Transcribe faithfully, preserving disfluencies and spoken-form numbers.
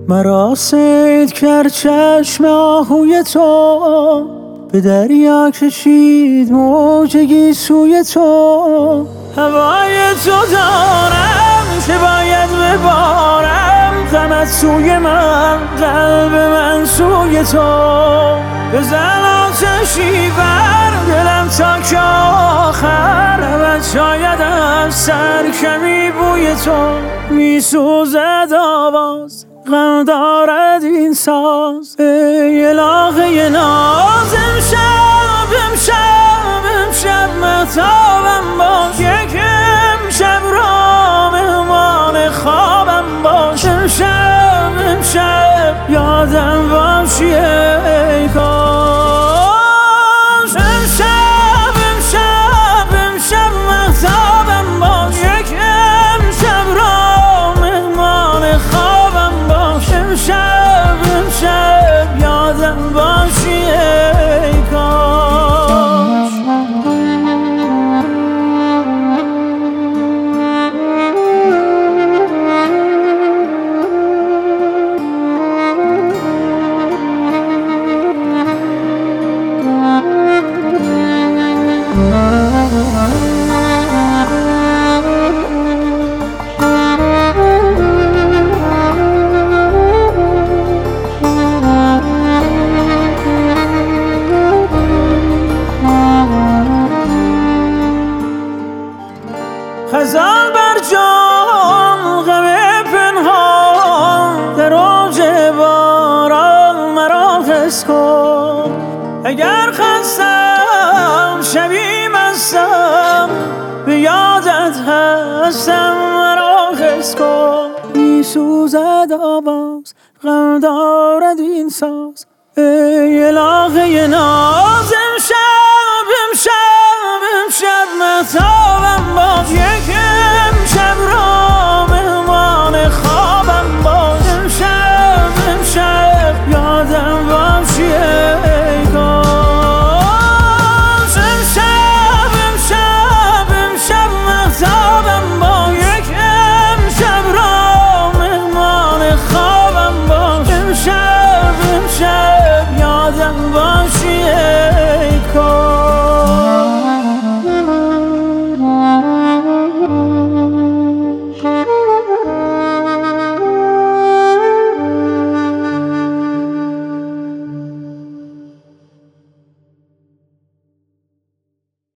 مرا صید کرد چشم آهوی تو، به دریا کشید موج گیسوی تو. هوای تو دارم که باید ببارم، غمت سوی من، قلب من سوی تو. بزن آتشی بر دلم تا که آخر، ابد شاید از سر کمی بوی تو. میسوزد آواز، غم دارد این ساز، ای الهه ناز. امشب امشب امشب مهتابم باش، یک امشب را مهمان خوابم باش. امشب امشب یادم باشی ای کاش. امشب امشب امشب مهتابم باش، یک امشب را مهمان خوابم باش. امشب امشب یادم باشی ای کاش. خزان بر جان، غم پنهان، در اوج باران مرا حس کن. اگر خستم شبی مستم، به یادت هستم مرا حس کن. میسوزد آواز، غم دارد این ساز، ای الهه ناز. امشب امشب امشب مهتابم باش، یک امشب را مهمان خوابم باش. امشب امشب یادم باشی ای کاش. امشب امشب امشب مهتابم باش، یک امشب را مهمان خوابم باش. امشب امشب یادم باشی.